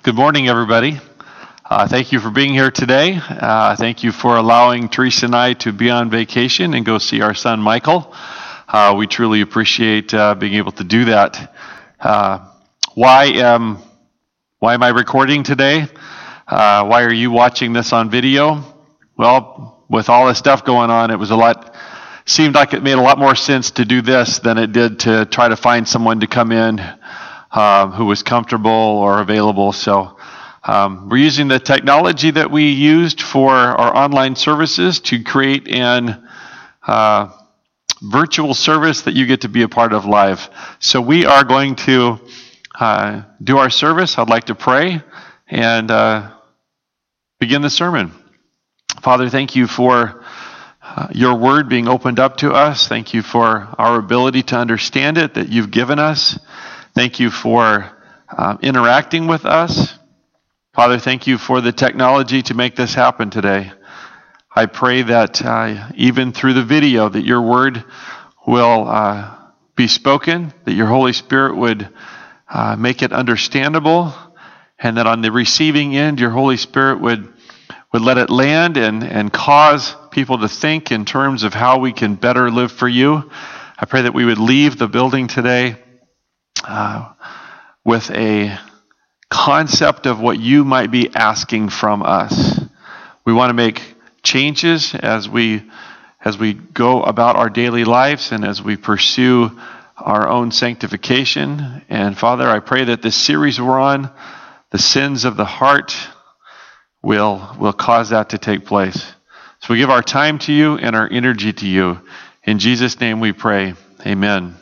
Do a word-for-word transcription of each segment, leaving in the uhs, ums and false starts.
Good morning, everybody. Uh, thank you for being here today. Uh, thank you for allowing Teresa and I to be on vacation and go see our son, Michael. Uh, we truly appreciate uh, being able to do that. Uh, why, um, why am I recording today? Uh, why are you watching this on video? Well, with all this stuff going on, it was a lot, seemed like it made a lot more sense to do this than it did to try to find someone to come in uh, who was comfortable or available. So um, we're using the technology that we used for our online services to create an uh, virtual service that you get to be a part of live. So we are going to uh, do our service. I'd like to pray and uh, begin the sermon. Father, thank you for uh, your word being opened up to us. Thank you for our ability to understand it that you've given us. Thank you for uh, interacting with us. Father, thank you for the technology to make this happen today. I pray that uh, even through the video that your word will uh, be spoken, that your Holy Spirit would uh, make it understandable, and that on the receiving end, your Holy Spirit would, would let it land and, and cause people to think in terms of how we can better live for you. I pray that we would leave the building today uh, with a concept of what you might be asking from us. We want to make changes as we as we go about our daily lives and as we pursue our own sanctification. And Father, I pray that this series we're on, the sins of the heart, will will cause that to take place. So we give our time to you and our energy to you. In Jesus' name we pray. Amen.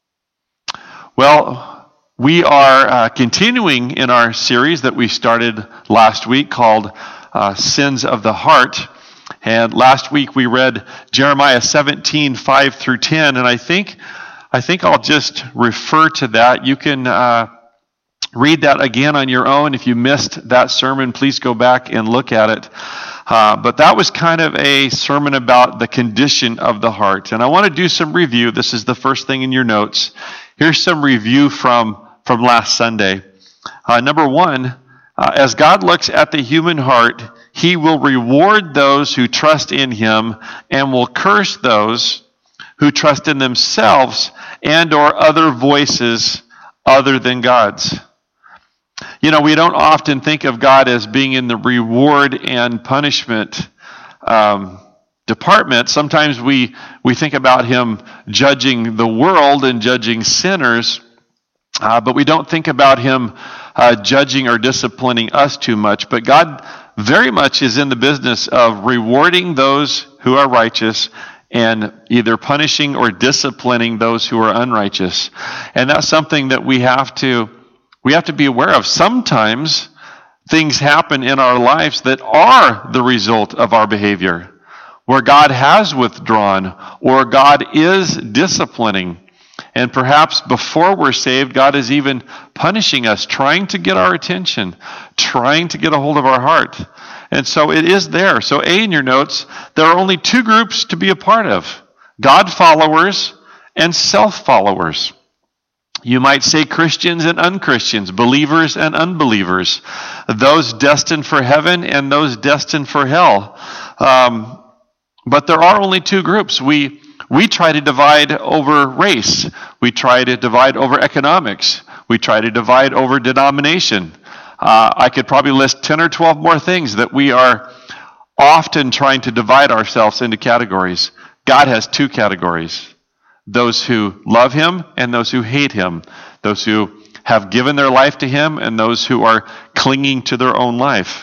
Well, we are uh, continuing in our series that we started last week called uh, Sins of the Heart. And last week we read Jeremiah seventeen, five through ten. And I think I think I'll just refer to that. You can uh, read that again on your own. If you missed that sermon, please go back and look at it. Uh, but that was kind of a sermon about the condition of the heart. And I want to do some review. This is the first thing in your notes. Here's some review from, from last Sunday. Uh, number one, uh, as God looks at the human heart, he will reward those who trust in him and will curse those who trust in themselves and or other voices other than God's. You know, we don't often think of God as being in the reward and punishment um, department. Sometimes we, we think about him judging the world and judging sinners, uh, but we don't think about him uh, judging or disciplining us too much. But God very much is in the business of rewarding those who are righteous and either punishing or disciplining those who are unrighteous. And that's something that we have to we have to be aware of. Sometimes things happen in our lives that are the result of our behavior, where God has withdrawn or God is disciplining. And perhaps before we're saved, God is even punishing us, trying to get our attention, trying to get a hold of our heart. And so it is there. So A, in your notes, there are only two groups to be a part of: God followers and self-followers. You might say Christians and unchristians, believers and unbelievers, those destined for heaven and those destined for hell. Um, but there are only two groups. We we try to divide over race. We try to divide over economics. We try to divide over denomination. Uh, I could probably list ten or twelve more things that we are often trying to divide ourselves into categories. God has two categories: those who love him and those who hate him, those who have given their life to him and those who are clinging to their own life,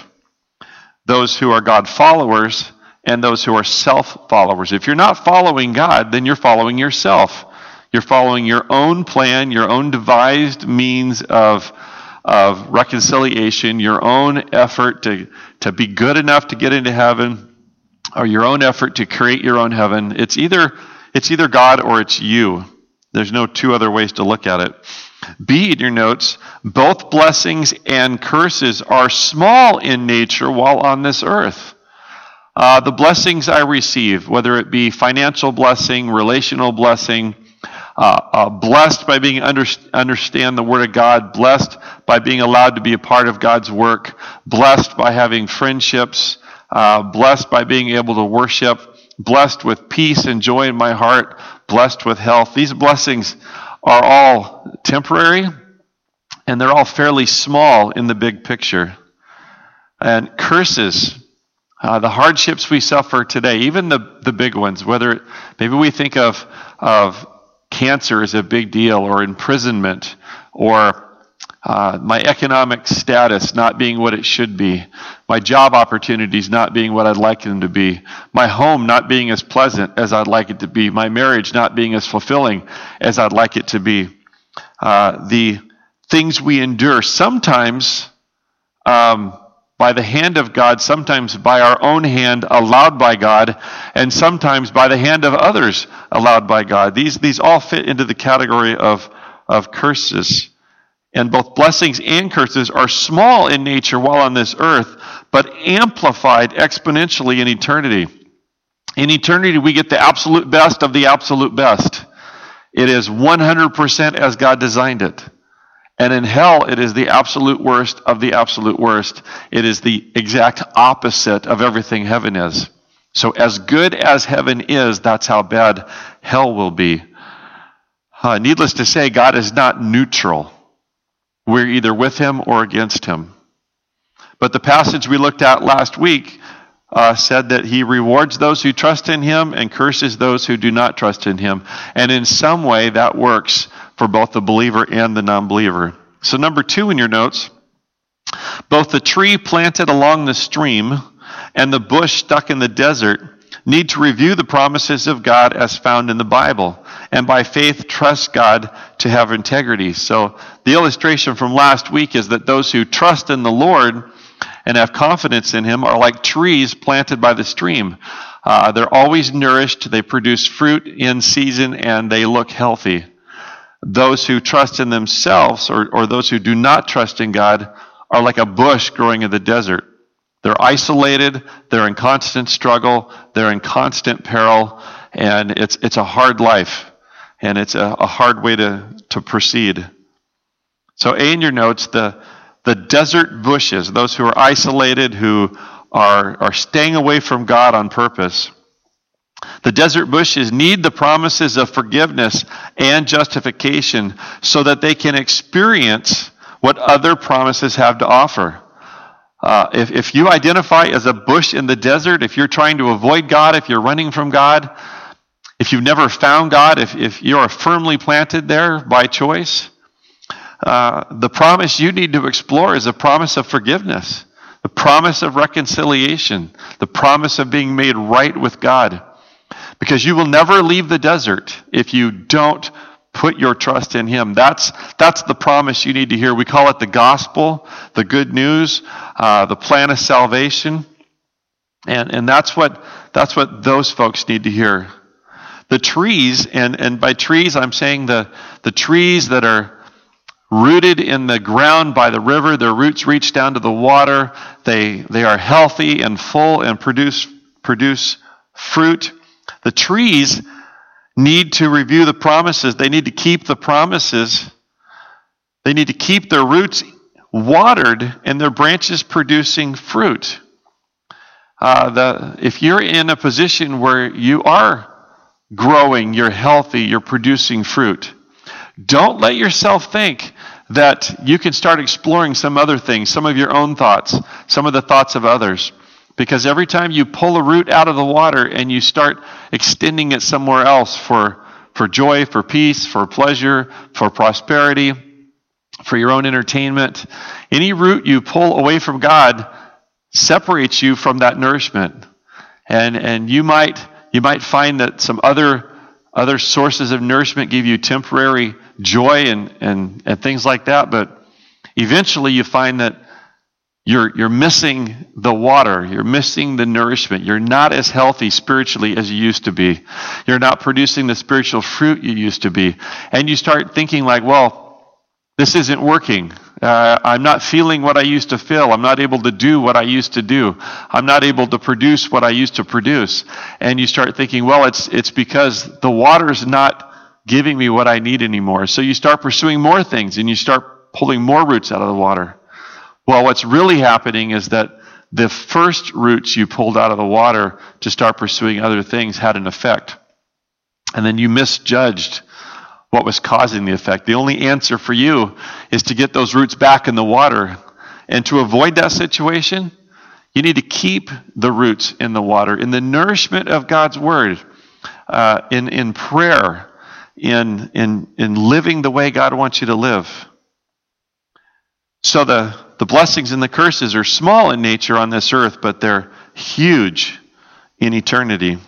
those who are God followers and those who are self-followers. If you're not following God, then you're following yourself. You're following your own plan, your own devised means of of reconciliation, your own effort to, to be good enough to get into heaven, or your own effort to create your own heaven. It's either it's either God or it's you. There's no two other ways to look at it. B, in your notes, both blessings and curses are small in nature while on this earth. Uh, the blessings I receive, whether it be financial blessing, relational blessing, uh, uh, blessed by being under, understand the Word of God, blessed by being allowed to be a part of God's work, blessed by having friendships, uh, blessed by being able to worship, blessed with peace and joy in my heart, blessed with health. These blessings are all temporary, and they're all fairly small in the big picture. And curses, uh, the hardships we suffer today, even the, the big ones, whether maybe we think of, of cancer as a big deal, or imprisonment, or uh, my economic status not being what it should be, my job opportunities not being what I'd like them to be, my home not being as pleasant as I'd like it to be, my marriage not being as fulfilling as I'd like it to be. Uh, the things we endure, sometimes um, by the hand of God, sometimes by our own hand allowed by God, and sometimes by the hand of others allowed by God. These these all fit into the category of, of curses. And both blessings and curses are small in nature while on this earth, but amplified exponentially in eternity. In eternity, we get the absolute best of the absolute best. It is one hundred percent as God designed it. And in hell, it is the absolute worst of the absolute worst. It is the exact opposite of everything heaven is. So as good as heaven is, that's how bad hell will be. Uh, needless to say, God is not neutral. We're either with him or against him. But the passage we looked at last week uh, said that he rewards those who trust in him and curses those who do not trust in him. And in some way, that works for both the believer and the non-believer. So number two in your notes, both the tree planted along the stream and the bush stuck in the desert need to review the promises of God as found in the Bible, and by faith trust God to have integrity. So the illustration from last week is that those who trust in the Lord and have confidence in him are like trees planted by the stream. Uh, they're always nourished, they produce fruit in season, and they look healthy. Those who trust in themselves, or, or those who do not trust in God, are like a bush growing in the desert. They're isolated, they're in constant struggle, they're in constant peril, and it's it's a hard life, and it's a, a hard way to, to proceed. So A in your notes, the, the desert bushes, those who are isolated, who are, are staying away from God on purpose. The desert bushes need the promises of forgiveness and justification so that they can experience what other promises have to offer. Uh, if, if you identify as a bush in the desert, if you're trying to avoid God, if you're running from God, if you've never found God, if, if you're firmly planted there by choice, uh, the promise you need to explore is a promise of forgiveness, the promise of reconciliation, the promise of being made right with God. Because you will never leave the desert if you don't put your trust in him. That's that's the promise you need to hear. We call it the gospel, the good news, uh, the plan of salvation, and and that's what that's what those folks need to hear. The trees, and and by trees I'm saying the the trees that are rooted in the ground by the river. Their roots reach down to the water. They they are healthy and full and produce produce fruit. The trees need to review the promises. They need to keep the promises. They need to keep their roots watered and their branches producing fruit. Uh, the, if you're in a position where you are growing, you're healthy, you're producing fruit, don't let yourself think that you can start exploring some other things, some of your own thoughts, some of the thoughts of others. Because every time you pull a root out of the water and you start extending it somewhere else for, for joy, for peace, for pleasure, for prosperity, for your own entertainment, any root you pull away from God separates you from that nourishment. And and you might you might find that some other other sources of nourishment give you temporary joy and, and, and things like that, but eventually you find that You're you're missing the water. You're missing the nourishment. You're not as healthy spiritually as you used to be. You're not producing the spiritual fruit you used to be. And you start thinking like, well, this isn't working. Uh, I'm not feeling what I used to feel. I'm not able to do what I used to do. I'm not able to produce what I used to produce. And you start thinking, well, it's it's because the water's not giving me what I need anymore. So you start pursuing more things and you start pulling more roots out of the water. Well, what's really happening is that the first roots you pulled out of the water to start pursuing other things had an effect. And then you misjudged what was causing the effect. The only answer for you is to get those roots back in the water. And to avoid that situation, you need to keep the roots in the water, in the nourishment of God's word, uh, in, in prayer, in, in, in living the way God wants you to live. So the, the blessings and the curses are small in nature on this earth, but they're huge in eternity.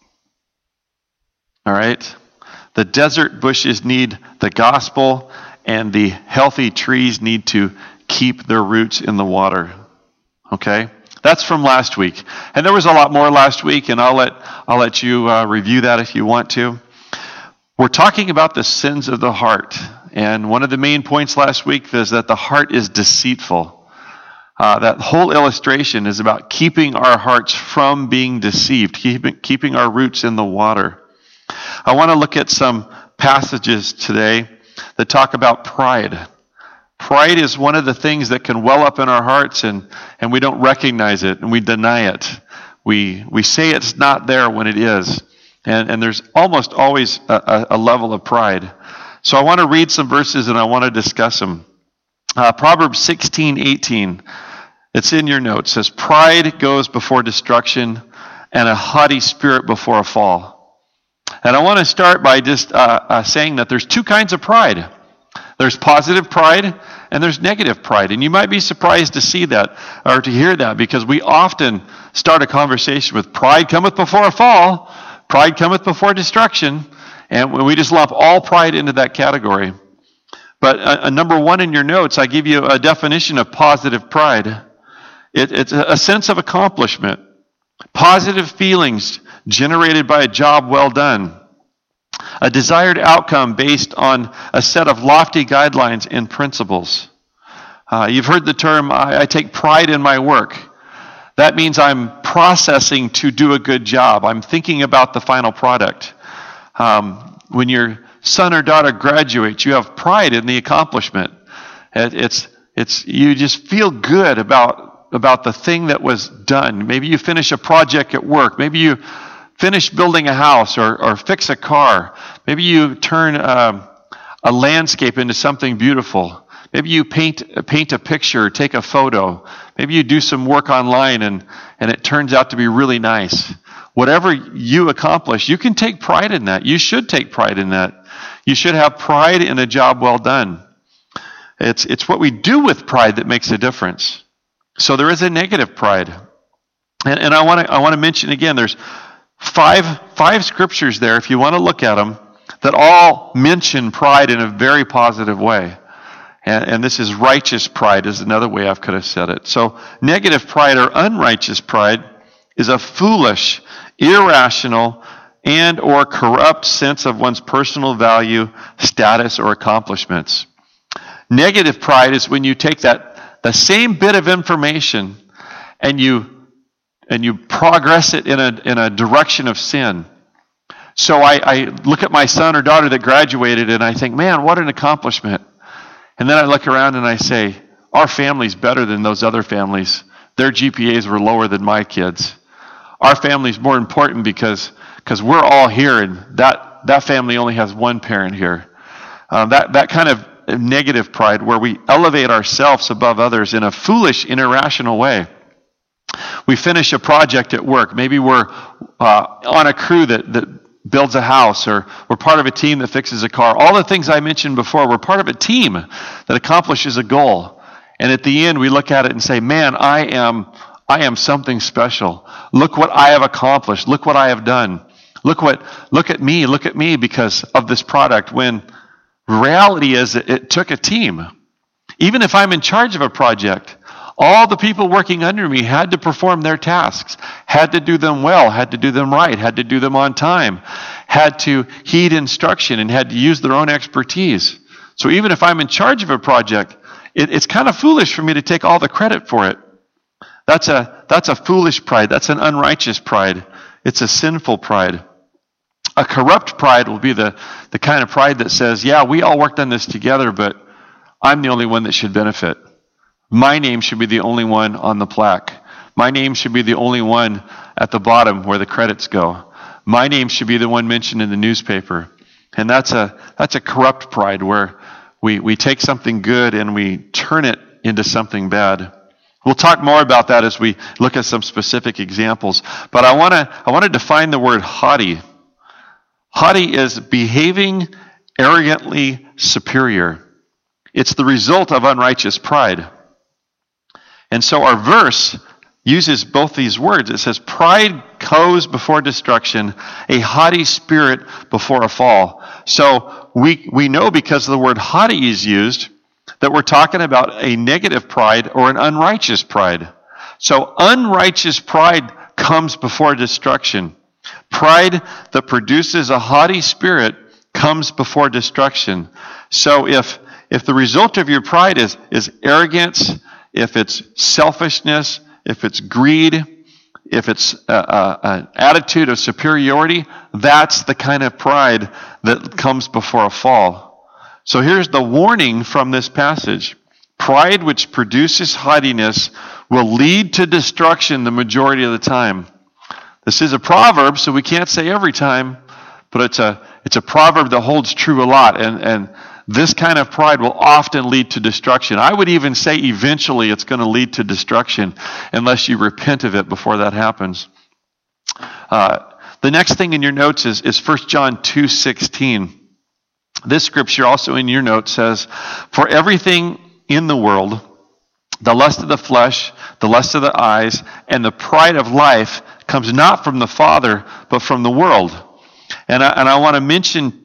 All right? The desert bushes need the gospel, and the healthy trees need to keep their roots in the water. Okay? That's from last week. And there was a lot more last week, and I'll let I'll let you uh, review that if you want to. We're talking about the sins of the heart. And one of the main points last week is that the heart is deceitful. Uh, that whole illustration is about keeping our hearts from being deceived, keeping, keeping our roots in the water. I want to look at some passages today that talk about pride. Pride is one of the things that can well up in our hearts, and, and we don't recognize it, and we deny it. We we say it's not there when it is. And, and there's almost always a, a level of pride. So I want to read some verses, and I want to discuss them. Uh, Proverbs sixteen eighteen, it's in your notes, says, "Pride goes before destruction, and a haughty spirit before a fall." And I want to start by just uh, uh, saying that there's two kinds of pride. There's positive pride and there's negative pride. And you might be surprised to see that or to hear that, because we often start a conversation with pride cometh before a fall, pride cometh before destruction, and we just lump all pride into that category. But uh, number one in your notes, I give you a definition of positive pride. It, it's a sense of accomplishment, positive feelings generated by a job well done, a desired outcome based on a set of lofty guidelines and principles. Uh, you've heard the term, I, I take pride in my work. That means I'm processing to do a good job. I'm thinking about the final product. Um, when your son or daughter graduates, you have pride in the accomplishment. It, it's it's you just feel good about about the thing that was done. Maybe you finish a project at work. Maybe you finish building a house or, or fix a car. Maybe you turn um, a landscape into something beautiful. Maybe you paint paint a picture, take a photo. Maybe you do some work online and, and it turns out to be really nice. Whatever you accomplish, you can take pride in that. You should take pride in that. You should have pride in a job well done. It's it's what we do with pride that makes a difference. So there is a negative pride. And, and I want to I want to mention again, there's five five scriptures there, if you want to look at them, that all mention pride in a very positive way. And, and this is righteous pride is another way I could have said it. So negative pride or unrighteous pride is a foolish, irrational, and or corrupt sense of one's personal value, status, or accomplishments. Negative pride is when you take that the same bit of information and you and you progress it in a in a direction of sin. So I, I look at my son or daughter that graduated and I think, man, what an accomplishment. And then I look around and I say, our family's better than those other families. Their G P As were lower than my kids. Our family's more important because because we're all here, and that, that family only has one parent here. Um, that, that kind of negative pride where we elevate ourselves above others in a foolish, irrational way. We finish a project at work. Maybe we're uh, on a crew that, that builds a house, or we're part of a team that fixes a car. All the things I mentioned before, we're part of a team that accomplishes a goal. And at the end, we look at it and say, man, I am I am something special. Look what I have accomplished. Look what I have done. Look what look at me, look at me because of this product. When reality is it, it took a team. Even if I'm in charge of a project, all the people working under me had to perform their tasks, had to do them well, had to do them right, had to do them on time, had to heed instruction, and had to use their own expertise. So even if I'm in charge of a project, it, it's kind of foolish for me to take all the credit for it. That's a that's a foolish pride. That's an unrighteous pride. It's a sinful pride. A corrupt pride will be the, the kind of pride that says, yeah, we all worked on this together, but I'm the only one that should benefit. My name should be the only one on the plaque. My name should be the only one at the bottom where the credits go. My name should be the one mentioned in the newspaper. And that's a that's a corrupt pride where we, we take something good and we turn it into something bad. We'll talk more about that as we look at some specific examples. But I want to I want to define the word haughty. Haughty is behaving arrogantly superior. It's the result of unrighteous pride. And so our verse uses both these words. It says, pride goes before destruction, a haughty spirit before a fall. So we we know because the word haughty is used that we're talking about a negative pride or an unrighteous pride. So unrighteous pride comes before destruction. Pride that produces a haughty spirit comes before destruction. So if if the result of your pride is, is arrogance, if it's selfishness, if it's greed, if it's a, a, an attitude of superiority, that's the kind of pride that comes before a fall. So here's the warning from this passage. Pride which produces haughtiness will lead to destruction the majority of the time. This is a proverb, so we can't say every time, but it's a it's a proverb that holds true a lot. And, and this kind of pride will often lead to destruction. I would even say eventually it's going to lead to destruction unless you repent of it before that happens. Uh, the next thing in your notes is, is First John two sixteen. This scripture also in your notes says, for everything in the world, the lust of the flesh, the lust of the eyes, and the pride of life comes not from the Father, but from the world. And I, and I want to mention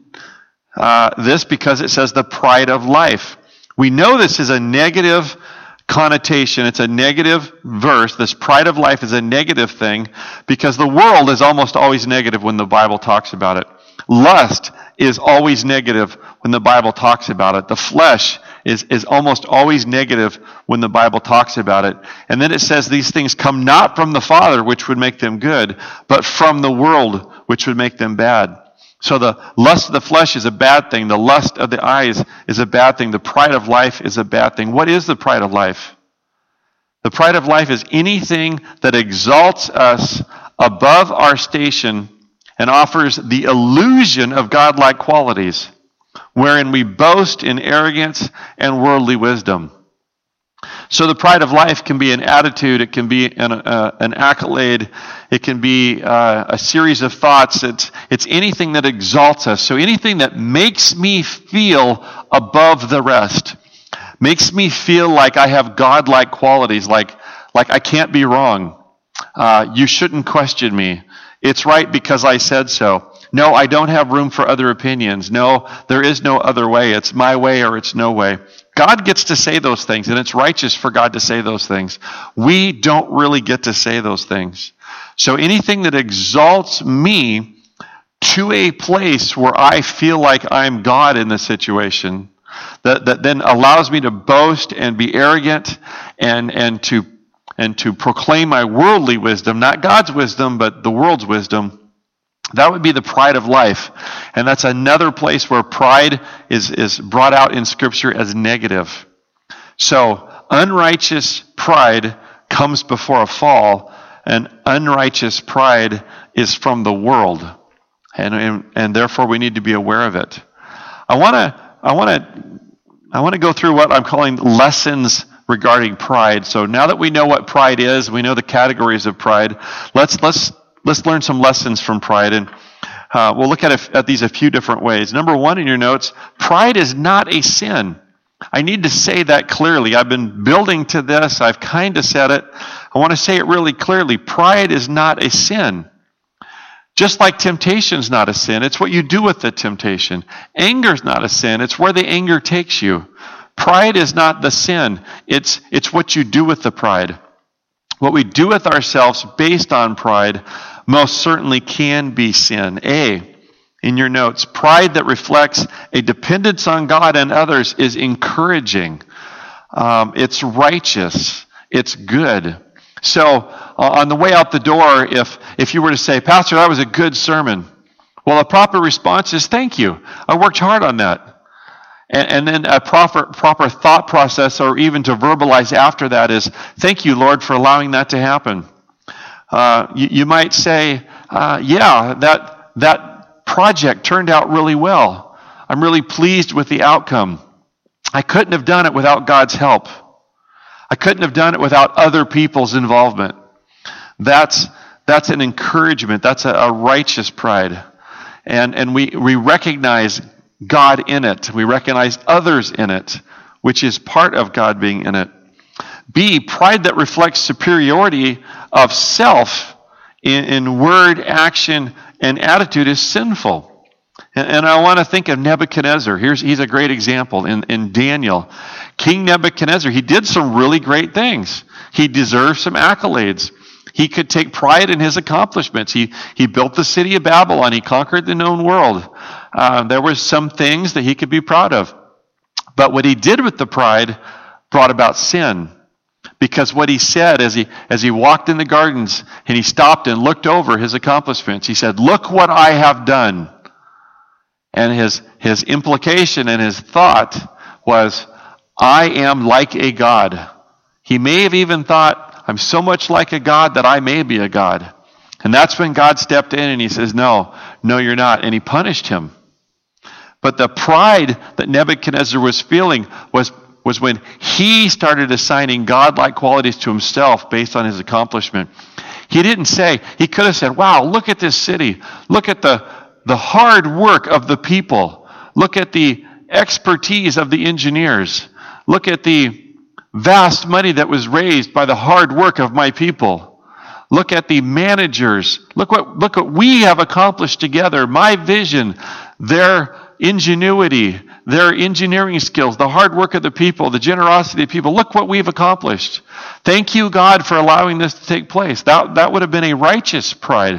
uh, this because it says the pride of life. We know this is a negative connotation. It's a negative verse. This pride of life is a negative thing because the world is almost always negative when the Bible talks about it. Lust is always negative when the Bible talks about it. The flesh is, is almost always negative when the Bible talks about it. And then it says these things come not from the Father, which would make them good, but from the world, which would make them bad. So the lust of the flesh is a bad thing. The lust of the eyes is a bad thing. The pride of life is a bad thing. What is the pride of life? The pride of life is anything that exalts us above our station and offers the illusion of godlike qualities, wherein we boast in arrogance and worldly wisdom. So the pride of life can be an attitude, it can be an, uh, an accolade, it can be uh, a series of thoughts. It's, it's anything that exalts us. So anything that makes me feel above the rest, makes me feel like I have godlike qualities, like, like I can't be wrong. Uh, you shouldn't question me. It's right because I said so. No, I don't have room for other opinions. No, there is no other way. It's my way or it's no way. God gets to say those things, and it's righteous for God to say those things. We don't really get to say those things. So anything that exalts me to a place where I feel like I'm God in the situation, that, that then allows me to boast and be arrogant and, and to and to proclaim my worldly wisdom, not God's wisdom, but the world's wisdom, that would be the pride of life. And that's another place where pride is, is brought out in Scripture as negative. So, unrighteous pride comes before a fall, and unrighteous pride is from the world. And, and, and therefore we need to be aware of it. I want to I want to I want to go through what I'm calling lessons regarding pride. So now that we know what pride is, we know the categories of pride, let's let's let's learn some lessons from pride. And uh, we'll look at, a, at these a few different ways. Number one in your notes, pride is not a sin. I need to say that clearly. I've been building to this. I've kind of said it. I want to say it really clearly. Pride is not a sin. Just like temptation is not a sin, it's what you do with the temptation. Anger is not a sin, it's where the anger takes you. Pride is not the sin, it's, it's what you do with the pride. What we do with ourselves based on pride most certainly can be sin. A, in your notes, pride that reflects a dependence on God and others is encouraging. Um, it's righteous. It's good. So uh, on the way out the door, if if you were to say, Pastor, that was a good sermon, Well, a proper response is thank you. I worked hard on that. And, and then a proper proper thought process, or even to verbalize after that, is thank you, Lord, for allowing that to happen. Uh, you, you might say, uh, yeah, that that project turned out really well. I'm really pleased with the outcome. I couldn't have done it without God's help. I couldn't have done it without other people's involvement. That's that's an encouragement. That's a, a righteous pride. And and we, we recognize God in it. We recognize others in it, which is part of God being in it. B, pride that reflects superiority of self in, in word, action, and attitude is sinful. And, and I want to think of Nebuchadnezzar. Here's he's a great example in, in Daniel. King Nebuchadnezzar, he did some really great things. He deserved some accolades. He could take pride in his accomplishments. He he built the city of Babylon. He conquered the known world. Uh, there were some things that he could be proud of. But what he did with the pride brought about sin. Because what he said as he as he walked in the gardens and he stopped and looked over his accomplishments, he said, "Look what I have done." And his his implication and his thought was, I am like a god. He may have even thought, I'm so much like a god that I may be a god. And that's when God stepped in and he says, no, no, you're not. And he punished him. But the pride that Nebuchadnezzar was feeling was, was when he started assigning godlike qualities to himself based on his accomplishment. He didn't say, he could have said, wow, look at this city. Look at the, the hard work of the people. Look at the expertise of the engineers. Look at the vast money that was raised by the hard work of my people. Look at the managers. Look what look what we have accomplished together. My vision, their ingenuity, their engineering skills, the hard work of the people, the generosity of people. Look what we've accomplished. Thank you, God, for allowing this to take place. That, that would have been a righteous pride.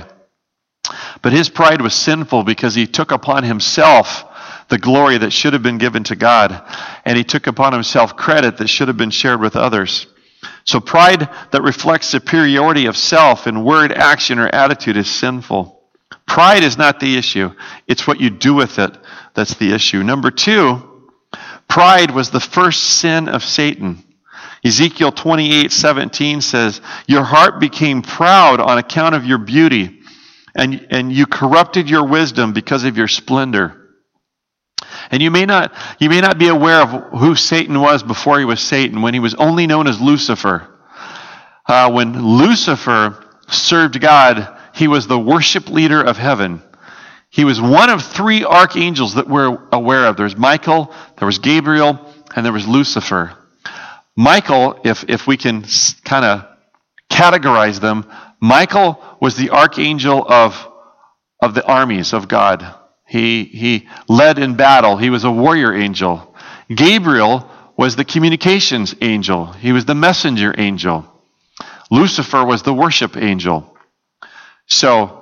But his pride was sinful because he took upon himself the glory that should have been given to God. And he took upon himself credit that should have been shared with others. So pride that reflects superiority of self in word, action, or attitude is sinful. Pride is not the issue. It's what you do with it that's the issue. Number two, pride was the first sin of Satan. Ezekiel twenty-eight seventeen says, your heart became proud on account of your beauty, and, and you corrupted your wisdom because of your splendor. And you may not you may not be aware of who Satan was before he was Satan, when he was only known as Lucifer. Uh, when Lucifer served God, he was the worship leader of heaven. He was one of three archangels that we're aware of. There's Michael, there was Gabriel, and there was Lucifer. Michael, if, if we can kind of categorize them, Michael was the archangel of, of the armies of God. He he led in battle. He was a warrior angel. Gabriel was the communications angel. He was the messenger angel. Lucifer was the worship angel. So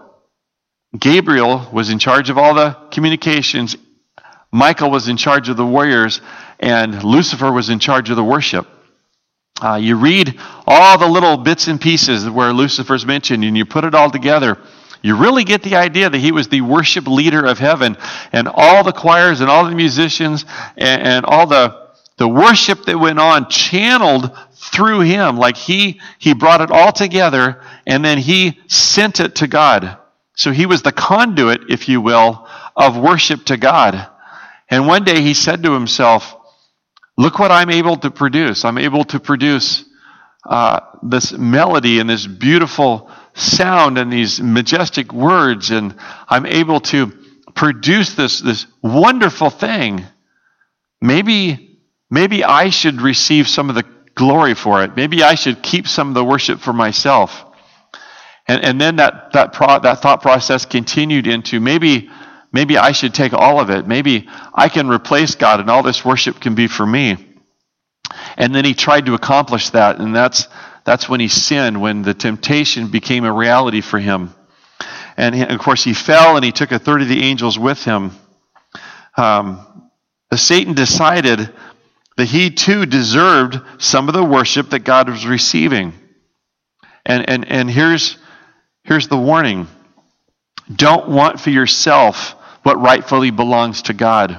Gabriel was in charge of all the communications. Michael was in charge of the warriors, and Lucifer was in charge of the worship. Uh, you read all the little bits and pieces where Lucifer's mentioned, and you put it all together. You really get the idea that he was the worship leader of heaven, and all the choirs and all the musicians and, and all the, the worship that went on channeled through him. Like he, he brought it all together, and then he sent it to God. So he was the conduit, if you will, of worship to God. And one day he said to himself, look what I'm able to produce. I'm able to produce uh, this melody and this beautiful sound and these majestic words, and I'm able to produce this this wonderful thing. Maybe maybe I should receive some of the glory for it. Maybe I should keep some of the worship for myself. And and then that that pro, that thought process continued into maybe maybe I should take all of it. Maybe I can replace God and all this worship can be for me. And then he tried to accomplish that, and that's That's when he sinned, when the temptation became a reality for him. And he, of course, he fell, and he took a third of the angels with him. Um, Satan decided that he too deserved some of the worship that God was receiving. And and and here's here's the warning. Don't want for yourself what rightfully belongs to God.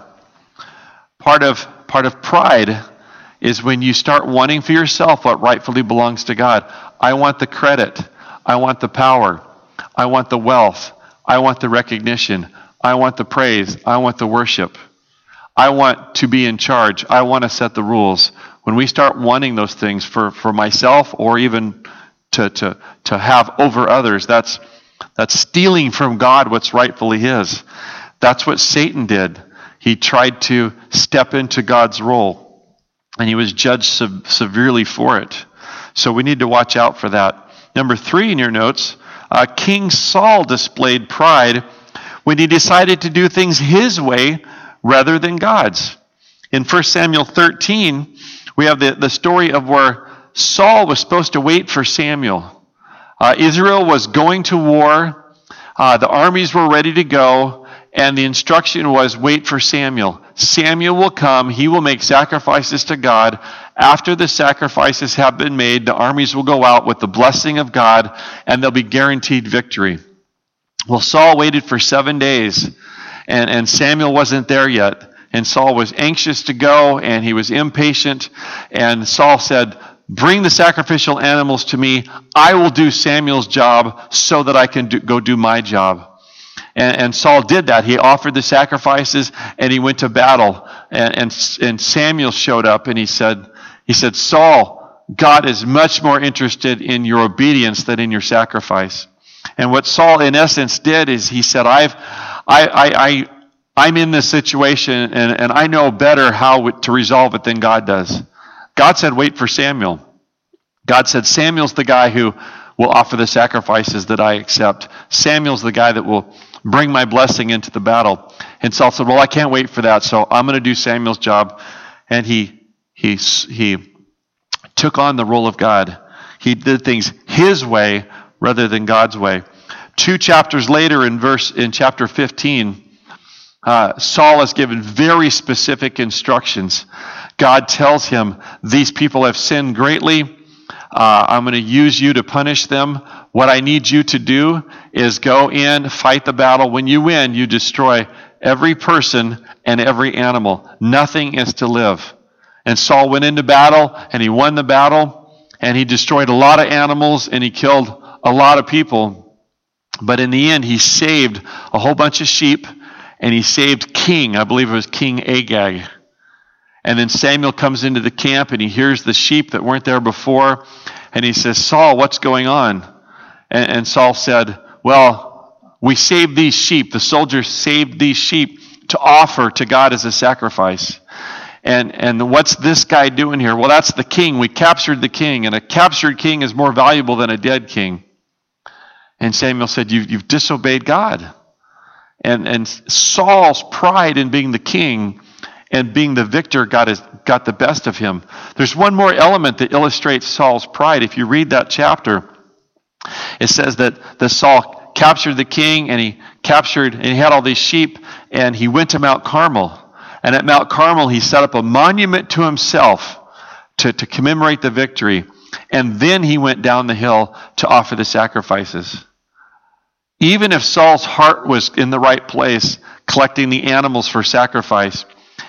Part of, part of pride is when you start wanting for yourself what rightfully belongs to God. I want the credit. I want the power. I want the wealth. I want the recognition. I want the praise. I want the worship. I want to be in charge. I want to set the rules. When we start wanting those things for, for myself or even to, to, to have over others, that's, that's stealing from God what's rightfully his. That's what Satan did. He tried to step into God's role, and he was judged se- severely for it. So we need to watch out for that. Number three in your notes, uh, King Saul displayed pride when he decided to do things his way rather than God's. In First Samuel thirteen, we have the, the story of where Saul was supposed to wait for Samuel. Uh, Israel was going to war. Uh, the armies were ready to go, and the instruction was wait for Samuel. Samuel will come. He will make sacrifices to God. After the sacrifices have been made, the armies will go out with the blessing of God, and they'll be guaranteed victory. Well, Saul waited for seven days, and, and Samuel wasn't there yet. And Saul was anxious to go, and he was impatient. And Saul said, bring the sacrificial animals to me. I will do Samuel's job so that I can do, go do my job. And, and Saul did that. He offered the sacrifices, and he went to battle. And, and, and Samuel showed up, and he said, he said, Saul, God is much more interested in your obedience than in your sacrifice. And what Saul, in essence, did is he said, I've, I, I, I, I'm in this situation, and, and I know better how to resolve it than God does. God said, wait for Samuel. God said, Samuel's the guy who will offer the sacrifices that I accept. Samuel's the guy that will bring my blessing into the battle. And Saul said, well, I can't wait for that, so I'm going to do Samuel's job. And he, he, he took on the role of God. He did things his way rather than God's way. Two chapters later, in verse in chapter fifteen, uh, Saul is given very specific instructions. God tells him, these people have sinned greatly. Uh, I'm going to use you to punish them. What I need you to do is go in, fight the battle. When you win, you destroy every person and every animal. Nothing is to live. And Saul went into battle, and he won the battle, and he destroyed a lot of animals, and he killed a lot of people. But in the end, he saved a whole bunch of sheep, and he saved King, I believe it was King Agag. And then Samuel comes into the camp, and he hears the sheep that weren't there before, and he says, Saul, what's going on? And, and Saul said, well, we saved these sheep. The soldiers saved these sheep to offer to God as a sacrifice. And, and what's this guy doing here? Well, that's the king. We captured the king, and a captured king is more valuable than a dead king. And Samuel said, you, you've disobeyed God. And, and Saul's pride in being the king and being the victor got, his, got the best of him. There's one more element that illustrates Saul's pride. If you read that chapter, it says that, that Saul captured the king, and he captured, and he had all these sheep, and he went to Mount Carmel. And at Mount Carmel, he set up a monument to himself to, to commemorate the victory. And then he went down the hill to offer the sacrifices. Even if Saul's heart was in the right place, collecting the animals for sacrifice,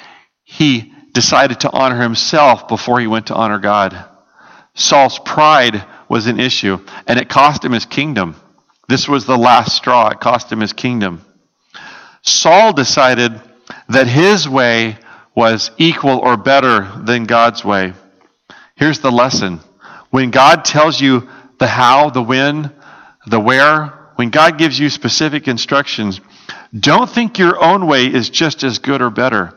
he decided to honor himself before he went to honor God. Saul's pride was an issue, and it cost him his kingdom. This was the last straw. It cost him his kingdom. Saul decided that his way was equal or better than God's way. Here's the lesson. When God tells you the how, the when, the where, when God gives you specific instructions, don't think your own way is just as good or better.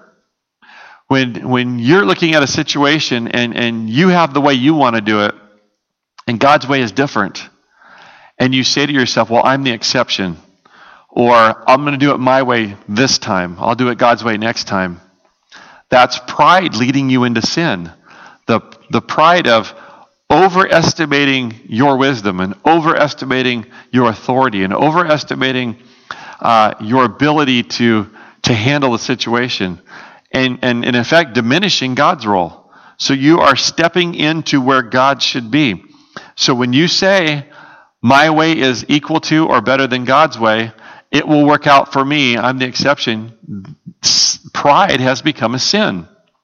When, when you're looking at a situation and, and you have the way you want to do it, and God's way is different, and you say to yourself, well, I'm the exception, or I'm going to do it my way this time. I'll do it God's way next time. That's pride leading you into sin. The, the pride of overestimating your wisdom and overestimating your authority and overestimating uh, your ability to, to handle the situation. And, and in effect, diminishing God's role. So you are stepping into where God should be. So when you say, my way is equal to or better than God's way, it will work out for me. I'm the exception. Pride has become a sin.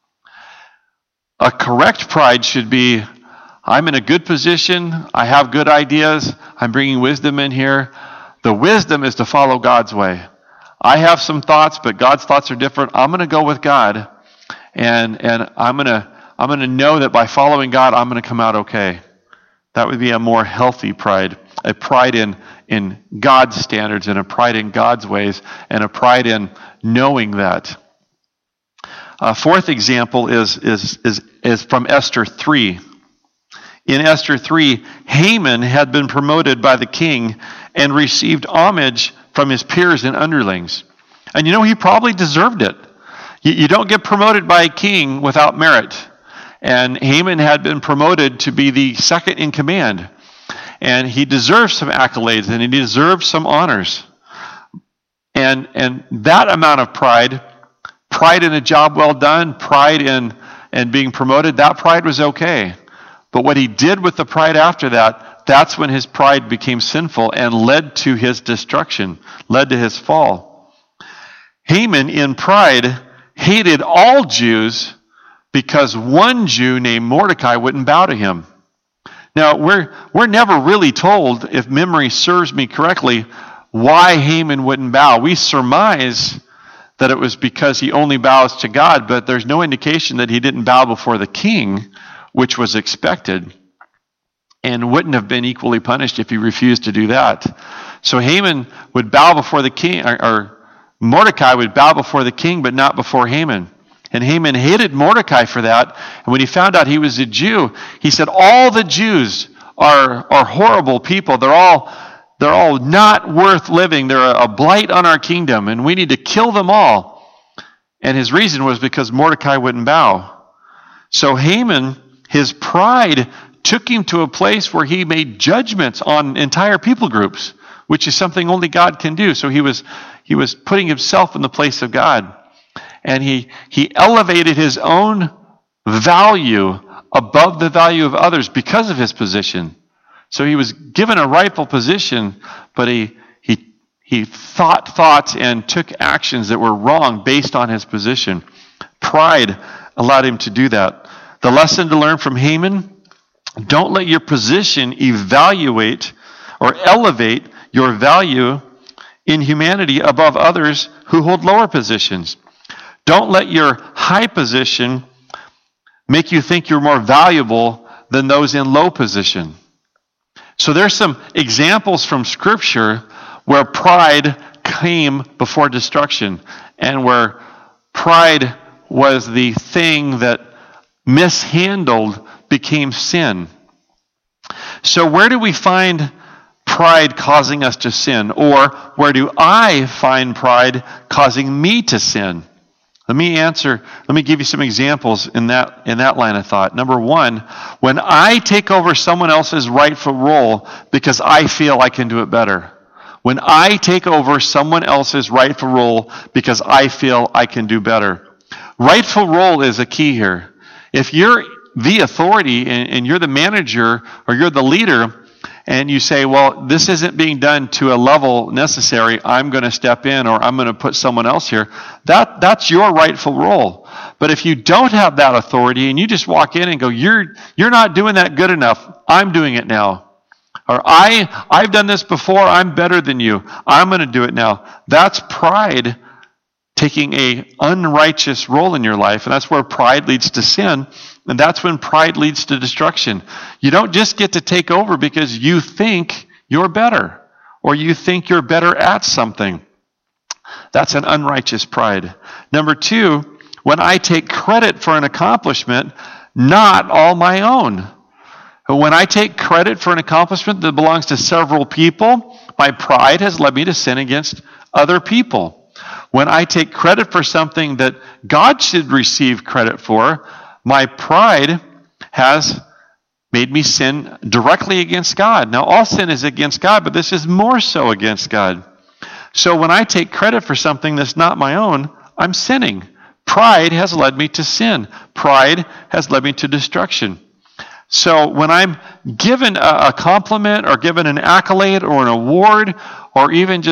A correct pride should be, I'm in a good position. I have good ideas. I'm bringing wisdom in here. The wisdom is to follow God's way. I have some thoughts, but God's thoughts are different. I'm going to go with God, and and I'm going to I'm going to know that by following God, I'm going to come out okay. That would be a more healthy pride, a pride in in God's standards, and a pride in God's ways, and a pride in knowing that. A fourth example is is is is from Esther three. In Esther three, Haman had been promoted by the king and received homage from his peers and underlings. And you know, he probably deserved it. You, you don't get promoted by a king without merit. And Haman had been promoted to be the second in command. And he deserved some accolades, and he deserved some honors. And, and that amount of pride, pride in a job well done, pride in, in being promoted, that pride was okay. But what he did with the pride after that, that's when his pride became sinful and led to his destruction, led to his fall. Haman, in pride, hated all Jews because one Jew named Mordecai wouldn't bow to him. Now, we're we're never really told, if memory serves me correctly, why Haman wouldn't bow. We surmise that it was because he only bows to God, but there's no indication that he didn't bow before the king, which was expected, and wouldn't have been equally punished if he refused to do that. So Haman would bow before the king, or, or Mordecai would bow before the king, but not before Haman. And Haman hated Mordecai for that. And when he found out he was a Jew, he said, all the Jews are, are horrible people. They're all, they're all not worth living. They're a, a blight on our kingdom, and we need to kill them all. And his reason was because Mordecai wouldn't bow. So Haman, his pride took him to a place where he made judgments on entire people groups, which is something only God can do. So he was he was putting himself in the place of God. And he he elevated his own value above the value of others because of his position. So he was given a rightful position, but he he he thought thoughts and took actions that were wrong based on his position. Pride allowed him to do that. The lesson to learn from Haman: don't let your position evaluate or elevate your value in humanity above others who hold lower positions. Don't let your high position make you think you're more valuable than those in low position. So there's some examples from Scripture where pride came before destruction, and where pride was the thing that mishandled became sin. So where do we find pride causing us to sin? Or where do I find pride causing me to sin? Let me answer, let me give you some examples in that in that line of thought. Number one, when I take over someone else's rightful role because I feel I can do it better. When I take over someone else's rightful role because I feel I can do better. Rightful role is a key here. If you're the authority and, and you're the manager or you're the leader, and you say, well, this isn't being done to a level necessary, I'm going to step in, or I'm going to put someone else here, that that's your rightful role. But if you don't have that authority and you just walk in and go, you're you're not doing that good enough, I'm doing it now. Or I, I've done this before, I'm better than you, I'm going to do it now. That's pride taking a unrighteous role in your life, and that's where pride leads to sin. And that's when pride leads to destruction. You don't just get to take over because you think you're better, or you think you're better at something. That's an unrighteous pride. Number two, when I take credit for an accomplishment, not all my own. When I take credit for an accomplishment that belongs to several people, my pride has led me to sin against other people. When I take credit for something that God should receive credit for, my pride has made me sin directly against God. Now, all sin is against God, but this is more so against God. So when I take credit for something that's not my own, I'm sinning. Pride has led me to sin. Pride has led me to destruction. So when I'm given a, a compliment or given an accolade or an award or even just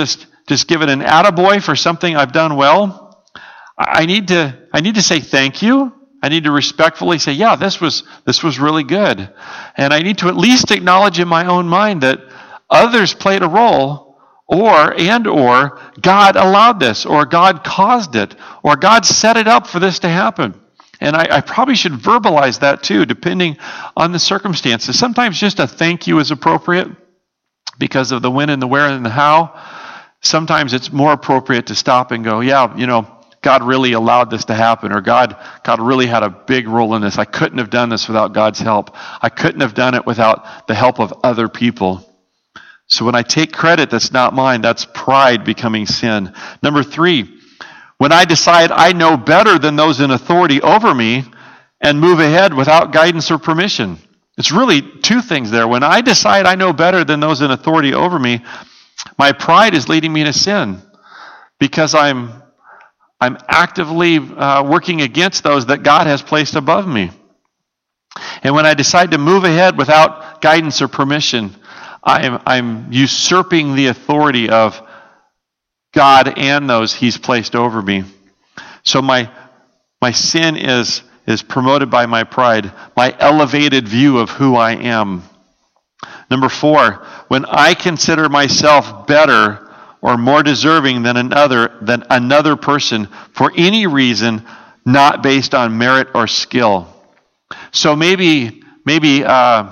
just give it an attaboy for something I've done well, I need to I need to say thank you. I need to respectfully say, yeah, this was this was really good. And I need to at least acknowledge in my own mind that others played a role, or and or God allowed this, or God caused it, or God set it up for this to happen. And I, I probably should verbalize that too, depending on the circumstances. Sometimes just a thank you is appropriate because of the when and the where and the how. Sometimes it's more appropriate to stop and go, yeah, you know, God really allowed this to happen, or God, God really had a big role in this. I couldn't have done this without God's help. I couldn't have done it without the help of other people. So when I take credit that's not mine, that's pride becoming sin. Number three, when I decide I know better than those in authority over me and move ahead without guidance or permission. It's really two things there. When I decide I know better than those in authority over me, my pride is leading me to sin because I'm I'm actively uh, working against those that God has placed above me. And when I decide to move ahead without guidance or permission, I'm, I'm usurping the authority of God and those He's placed over me. So my my sin is, is promoted by my pride, my elevated view of who I am. Number four, when I consider myself better or more deserving than another than another person for any reason not based on merit or skill. So maybe maybe uh,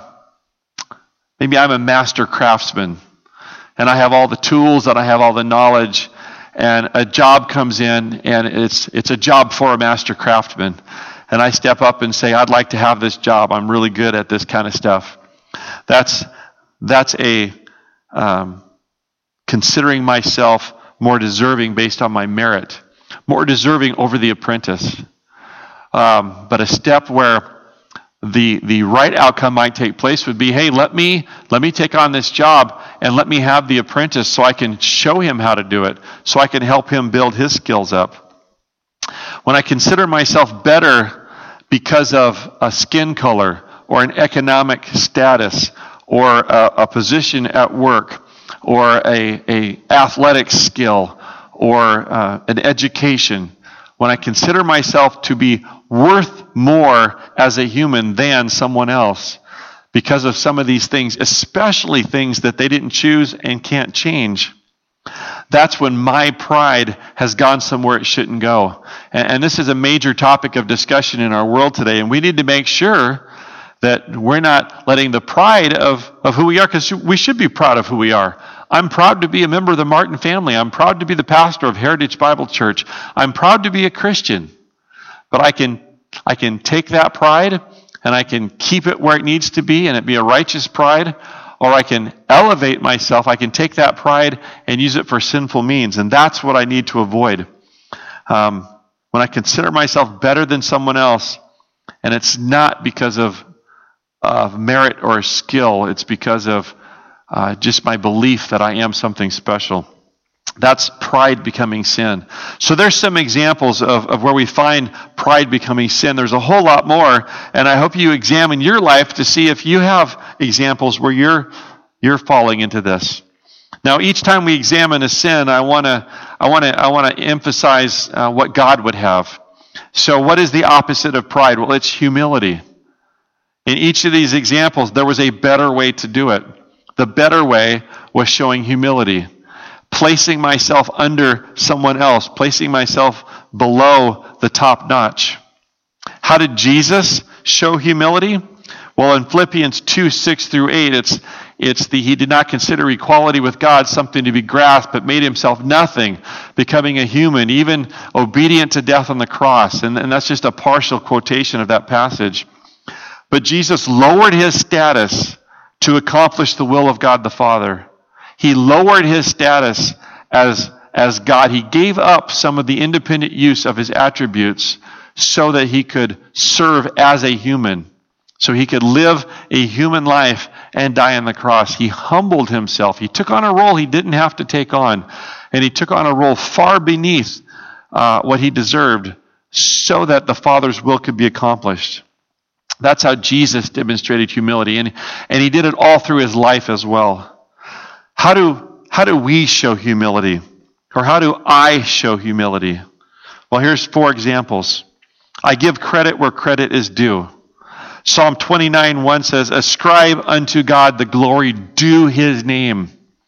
maybe I'm a master craftsman, and I have all the tools and I have all the knowledge, and a job comes in, and it's it's a job for a master craftsman, and I step up and say, I'd like to have this job. I'm really good at this kind of stuff. That's that's a um, considering myself more deserving based on my merit, more deserving over the apprentice. Um, but a step where the the right outcome might take place would be, hey, let me let me take on this job and let me have the apprentice so I can show him how to do it, so I can help him build his skills up. When I consider myself better because of a skin color or an economic status or a, a position at work, or a, a athletic skill, or uh, an education, when I consider myself to be worth more as a human than someone else because of some of these things, especially things that they didn't choose and can't change, that's when my pride has gone somewhere it shouldn't go. And, and this is a major topic of discussion in our world today, and we need to make sure that we're not letting the pride of, of who we are, because we should be proud of who we are. I'm proud to be a member of the Martin family. I'm proud to be the pastor of Heritage Bible Church. I'm proud to be a Christian. But I can I can take that pride and I can keep it where it needs to be and it be a righteous pride, or I can elevate myself. I can take that pride and use it for sinful means, and that's what I need to avoid. Um, when I consider myself better than someone else, and it's not because of of merit or skill, it's because of uh, just my belief that I am something special. That's pride becoming sin. So there's some examples of, of where we find pride becoming sin. There's a whole lot more, and I hope you examine your life to see if you have examples where you're you're falling into this. Now, each time we examine a sin, I want to I want to I want to emphasize uh, what God would have. So, what is the opposite of pride? Well, it's humility. In each of these examples, there was a better way to do it. The better way was showing humility, placing myself under someone else, placing myself below the top notch. How did Jesus show humility? Well, in Philippians two, six through eight, it's it's the he did not consider equality with God something to be grasped, but made himself nothing, becoming a human, even obedient to death on the cross. And, and that's just a partial quotation of that passage. But Jesus lowered his status to accomplish the will of God the Father. He lowered his status as, as God. He gave up some of the independent use of his attributes so that he could serve as a human, so he could live a human life and die on the cross. He humbled himself. He took on a role he didn't have to take on, and he took on a role far beneath uh, what he deserved so that the Father's will could be accomplished. That's how Jesus demonstrated humility, and, and he did it all through his life as well. How do, how do we show humility? Or how do I show humility? Well, here's four examples. I give credit where credit is due. Psalm twenty-nine one says, ascribe unto God the glory due his name.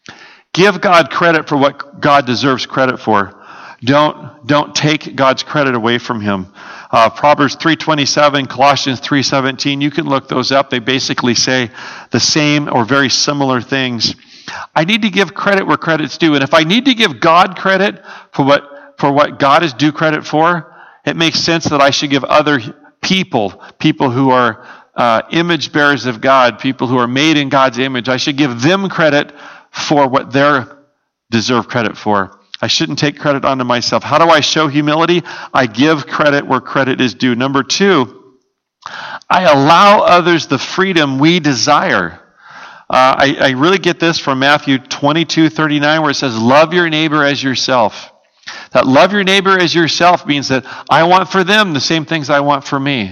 Give God credit for what God deserves credit for. Don't, don't take God's credit away from him. Uh, Proverbs three twenty-seven, Colossians three seventeen, you can look those up. They basically say the same or very similar things. I need to give credit where credit's due. And if I need to give God credit for what, for what God is due credit for, it makes sense that I should give other people, people who are uh, image bearers of God, people who are made in God's image, I should give them credit for what they deserve credit for. I shouldn't take credit onto myself. How do I show humility? I give credit where credit is due. Number two, I allow others the freedom we desire. Uh, I, I really get this from Matthew twenty-two thirty-nine, where it says, love your neighbor as yourself. That love your neighbor as yourself means that I want for them the same things I want for me.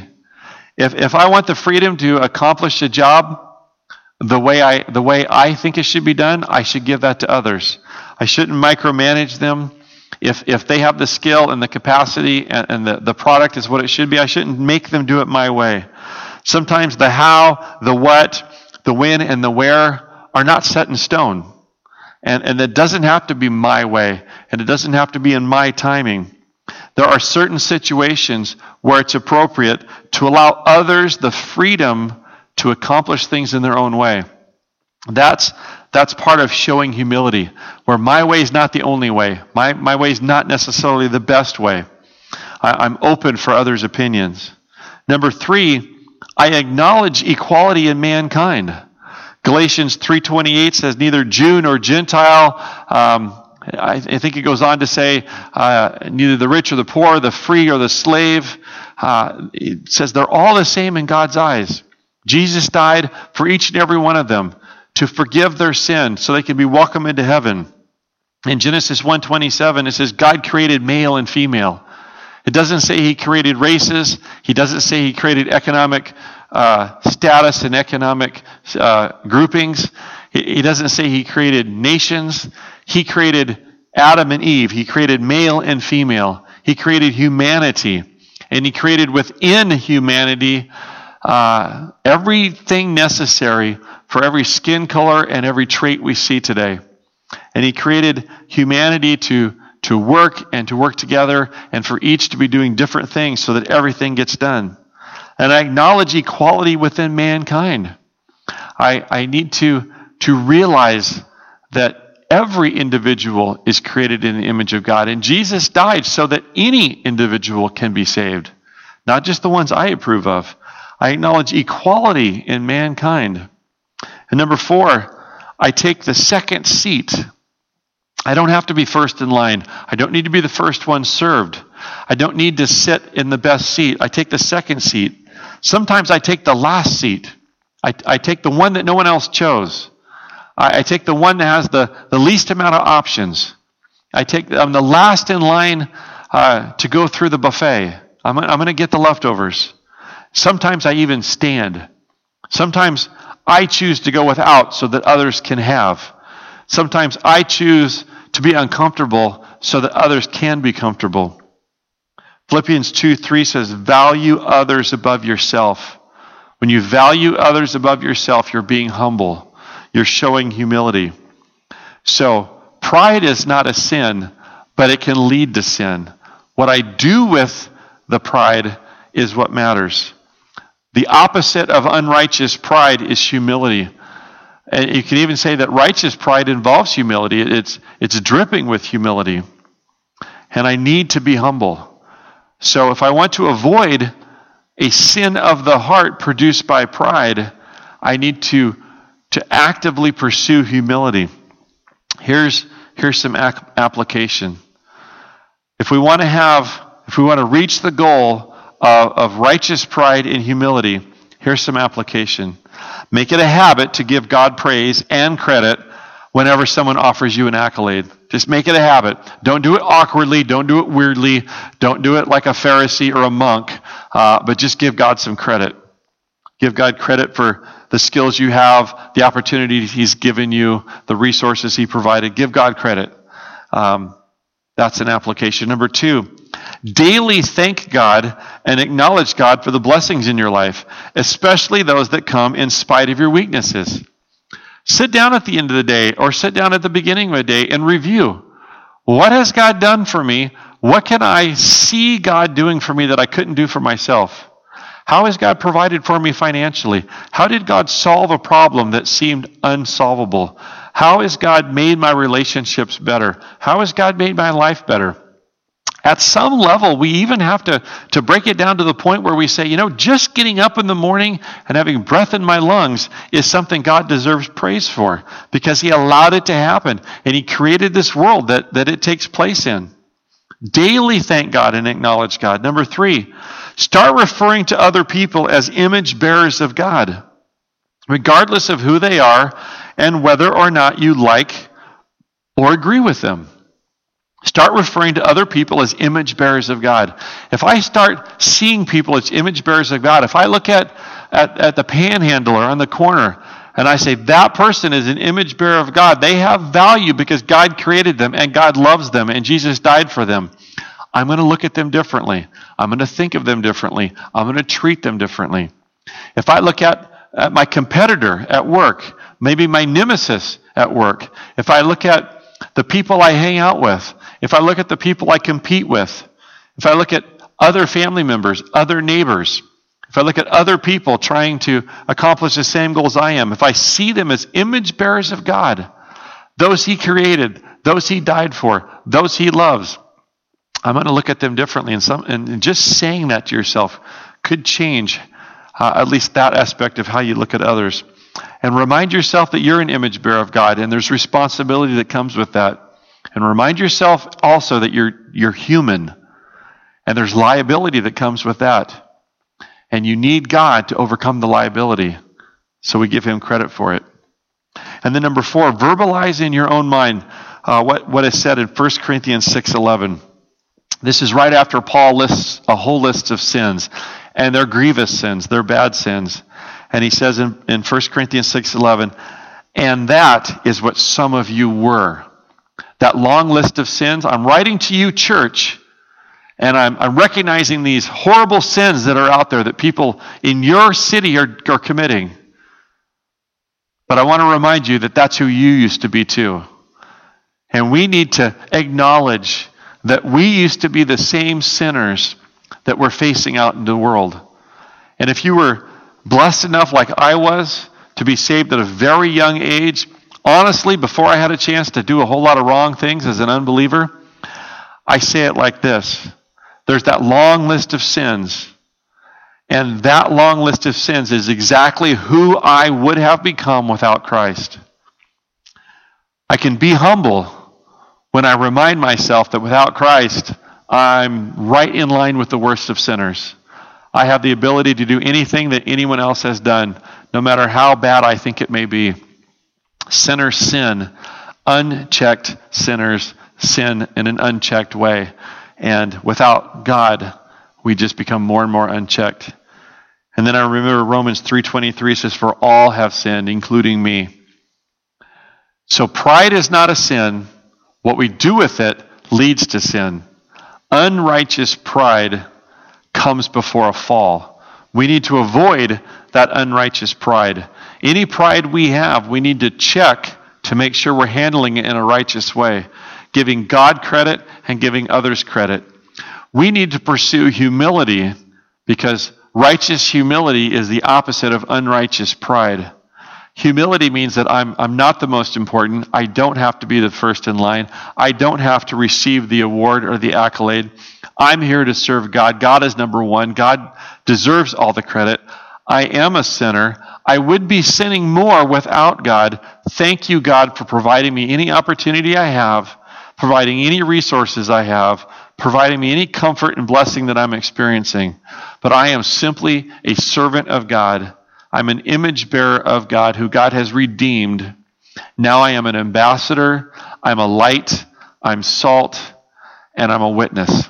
If if I want the freedom to accomplish a job the way I the way I think it should be done, I should give that to others. I shouldn't micromanage them. If if they have the skill and the capacity and, and the, the product is what it should be, I shouldn't make them do it my way. Sometimes the how, the what, the when, and the where are not set in stone. And, and it doesn't have to be my way, and it doesn't have to be in my timing. There are certain situations where it's appropriate to allow others the freedom to accomplish things in their own way. That's that's part of showing humility, where my way is not the only way. My, my way is not necessarily the best way. I, I'm open for others' opinions. Number three, I acknowledge equality in mankind. Galatians three twenty-eight says, neither Jew nor Gentile, um, I, I think it goes on to say, uh, neither the rich or the poor, the free or the slave. Uh, it says they're all the same in God's eyes. Jesus died for each and every one of them to forgive their sin so they can be welcomed into heaven. In Genesis one twenty-seven, it says God created male and female. It doesn't say he created races. He doesn't say he created economic uh, status and economic uh, groupings. He, he doesn't say he created nations. He created Adam and Eve. He created male and female. He created humanity. And he created within humanity uh, everything necessary for every skin color and every trait we see today. And he created humanity to to work and to work together, and for each to be doing different things so that everything gets done. And I acknowledge equality within mankind. I, I need to, to realize that every individual is created in the image of God. And Jesus died so that any individual can be saved, not just the ones I approve of. I acknowledge equality in mankind. And number four, I take the second seat. I don't have to be first in line. I don't need to be the first one served. I don't need to sit in the best seat. I take the second seat. Sometimes I take the last seat. I, I take the one that no one else chose. I, I take the one that has the, the least amount of options. I take, I'm the last in line uh, to go through the buffet. I'm, I'm going to get the leftovers. Sometimes I even stand. Sometimes I choose to go without so that others can have. Sometimes I choose to be uncomfortable so that others can be comfortable. Philippians two three says, value others above yourself. When you value others above yourself, you're being humble. You're showing humility. So, pride is not a sin, but it can lead to sin. What I do with the pride is what matters. The opposite of unrighteous pride is humility. And you can even say that righteous pride involves humility. It's, it's dripping with humility. And I need to be humble. So if I want to avoid a sin of the heart produced by pride, I need to, to actively pursue humility. Here's, here's some ac- application. If we want to have, if we want to reach the goal of, of righteous pride and humility, here's some application. Make it a habit to give God praise and credit whenever someone offers you an accolade. Just make it a habit. Don't do it awkwardly. Don't do it weirdly. Don't do it like a Pharisee or a monk. Uh, but just give God some credit. Give God credit for the skills you have, the opportunities He's given you, the resources He provided. Give God credit. Um, That's an application. Number two, daily thank God and acknowledge God for the blessings in your life, especially those that come in spite of your weaknesses. Sit down at the end of the day or sit down at the beginning of the day and review. What has God done for me? What can I see God doing for me that I couldn't do for myself? How has God provided for me financially? How did God solve a problem that seemed unsolvable? How has God made my relationships better? How has God made my life better? At some level, we even have to, to break it down to the point where we say, you know, just getting up in the morning and having breath in my lungs is something God deserves praise for because he allowed it to happen and he created this world that, that it takes place in. Daily thank God and acknowledge God. Number three, start referring to other people as image bearers of God, regardless of who they are and whether or not you like or agree with them. Start referring to other people as image bearers of God. If I start seeing people as image bearers of God, if I look at, at, at the panhandler on the corner and I say, that person is an image bearer of God, they have value because God created them and God loves them and Jesus died for them, I'm going to look at them differently. I'm going to think of them differently. I'm going to treat them differently. If I look at, at my competitor at work, maybe my nemesis at work, if I look at the people I hang out with, if I look at the people I compete with, if I look at other family members, other neighbors, if I look at other people trying to accomplish the same goals I am, if I see them as image bearers of God, those he created, those he died for, those he loves, I'm going to look at them differently. And, some, and just saying that to yourself could change uh, at least that aspect of how you look at others. And remind yourself that you're an image bearer of God, and there's responsibility that comes with that. And remind yourself also that you're you're human, and there's liability that comes with that. And you need God to overcome the liability, so we give him credit for it. And then number four, verbalize in your own mind uh, what, what is said in First Corinthians six eleven. This is right after Paul lists a whole list of sins, and they're grievous sins, they're bad sins. And he says in, in First Corinthians six eleven, and that is what some of you were. That long list of sins, I'm writing to you, church, and I'm, I'm recognizing these horrible sins that are out there that people in your city are, are committing. But I want to remind you that that's who you used to be too. And we need to acknowledge that we used to be the same sinners that we're facing out in the world. And if you were blessed enough like I was to be saved at a very young age, honestly, before I had a chance to do a whole lot of wrong things as an unbeliever, I say it like this. There's that long list of sins. And that long list of sins is exactly who I would have become without Christ. I can be humble when I remind myself that without Christ, I'm right in line with the worst of sinners. I have the ability to do anything that anyone else has done, no matter how bad I think it may be. Sinners sin. Unchecked sinners sin in an unchecked way. And without God, we just become more and more unchecked. And then I remember Romans three twenty-three says, for all have sinned, including me. So pride is not a sin. What we do with it leads to sin. Unrighteous pride comes before a fall. We need to avoid that unrighteous pride. Any pride we have, we need to check to make sure we're handling it in a righteous way, giving God credit and giving others credit. We need to pursue humility because righteous humility is the opposite of unrighteous pride. Humility means that I'm, I'm not the most important. I don't have to be the first in line. I don't have to receive the award or the accolade. I'm here to serve God. God is number one. God deserves all the credit. I am a sinner. I would be sinning more without God. Thank you, God, for providing me any opportunity I have, providing any resources I have, providing me any comfort and blessing that I'm experiencing. But I am simply a servant of God. I'm an image bearer of God who God has redeemed. Now I am an ambassador. I'm a light. I'm salt. And I'm a witness.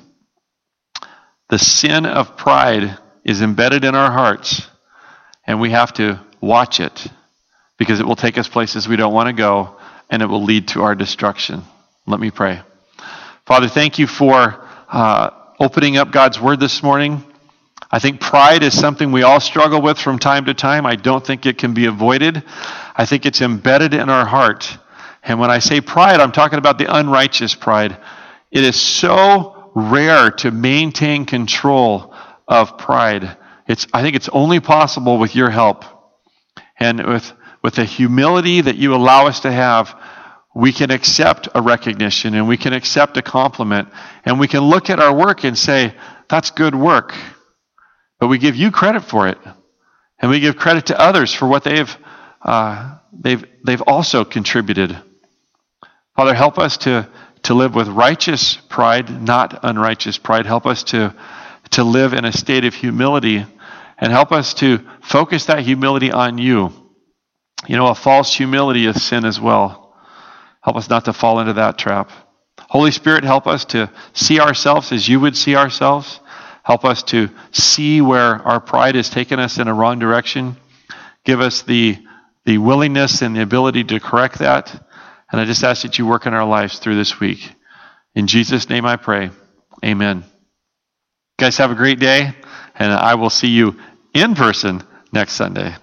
The sin of pride is embedded in our hearts, and we have to watch it because it will take us places we don't want to go, and it will lead to our destruction. Let me pray. Father, thank you for uh, opening up God's word this morning. I think pride is something we all struggle with from time to time. I don't think it can be avoided. I think it's embedded in our heart. And when I say pride, I'm talking about the unrighteous pride. It is so rare to maintain control of pride. It's, I think it's only possible with your help. And with, with the humility that you allow us to have, we can accept a recognition and we can accept a compliment and we can look at our work and say, that's good work. But we give you credit for it. And we give credit to others for what they've uh, they've they've also contributed. Father, help us to, to live with righteous pride, not unrighteous pride. Help us to, to live in a state of humility and help us to focus that humility on you. You know, a false humility is sin as well. Help us not to fall into that trap. Holy Spirit, help us to see ourselves as you would see ourselves. Help us to see where our pride has taken us in a wrong direction. Give us the, the willingness and the ability to correct that. And I just ask that you work in our lives through this week. In Jesus' name I pray. Amen. Guys, have a great day. And I will see you in person next Sunday.